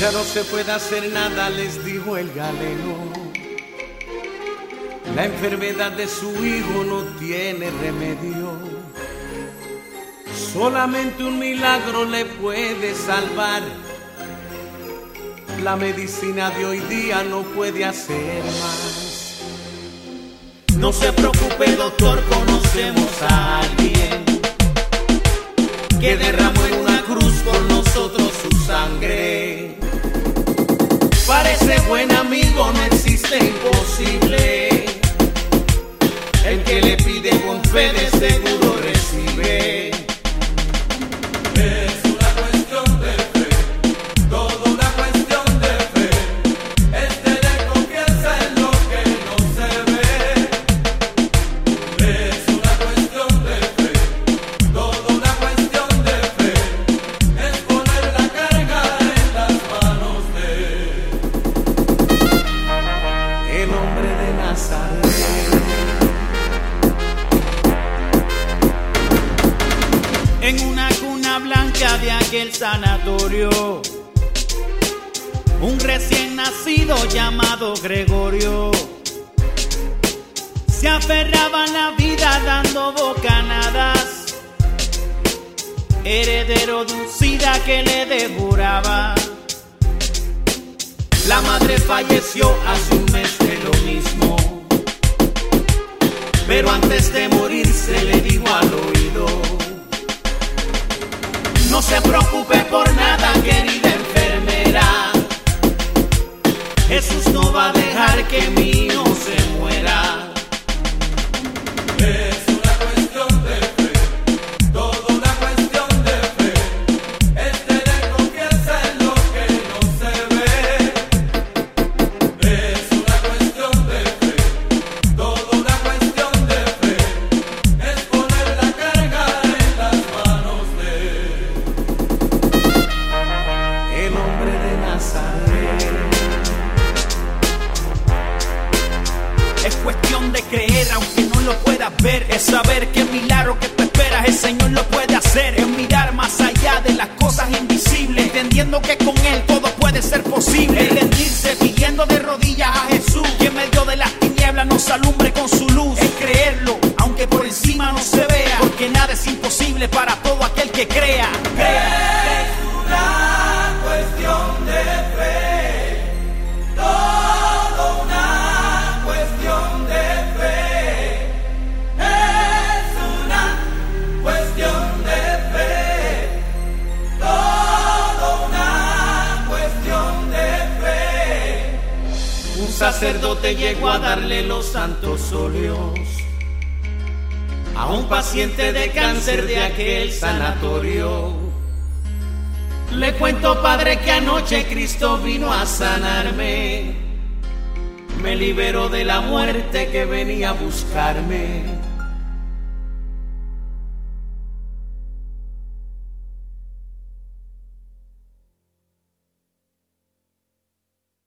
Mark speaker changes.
Speaker 1: Ya no se puede hacer nada, les dijo el galeno. La enfermedad de su hijo no tiene remedio. Solamente un milagro le puede salvar. La medicina de hoy día no puede hacer más. No se preocupe, doctor, conocemos a alguien que derramó en una cruz por nosotros su sangre. Parece buen amigo, no existe imposible. El que le pide con fe de seguro recibe.
Speaker 2: Es una cuestión de fe, toda una cuestión de fe. Es tener confianza en lo que no se ve. Es una cuestión de fe, toda una cuestión de fe. Es poner la carga en las manos de
Speaker 1: el hombre de Nazaret.
Speaker 3: En una cuna blanca de aquel sanatorio, un recién nacido llamado Gregorio se aferraba a la vida dando bocanadas, heredero de un SIDA que le devoraba.
Speaker 1: La madre falleció hace un mes de lo mismo, pero antes de morirse le dijo al oído: no se preocupe por nada, querida enfermera. Jesús no va a dejar que mi hijo se muera.
Speaker 2: Es una cuestión de fe, toda una cuestión de fe. Es tener confianza en lo que no se ve. Es una cuestión de fe, toda una cuestión de fe. Es poner la carga en las manos de
Speaker 1: El hombre de Nazaret.
Speaker 3: Es cuestión de creer aunque no lo puedas ver. Es saber que el milagro que tú esperas el Señor lo puede hacer. Es mirar más allá de las cosas invisibles, entendiendo que con Él todo puede ser posible. Es rendirse pidiendo de rodillas a Jesús, que en medio de las tinieblas nos alumbre con su luz. Es creerlo aunque por encima no se vea, porque nada es imposible para todo aquel que crea.
Speaker 2: Es una cuestión de fe, toda una cuestión de fe. Es una cuestión de fe, toda una cuestión de fe.
Speaker 1: Un sacerdote llegó a darle los santos óleos a un paciente de cáncer de aquel sanatorio. Le cuento, padre, que anoche Cristo vino a sanarme. Me liberó de la muerte que venía a buscarme.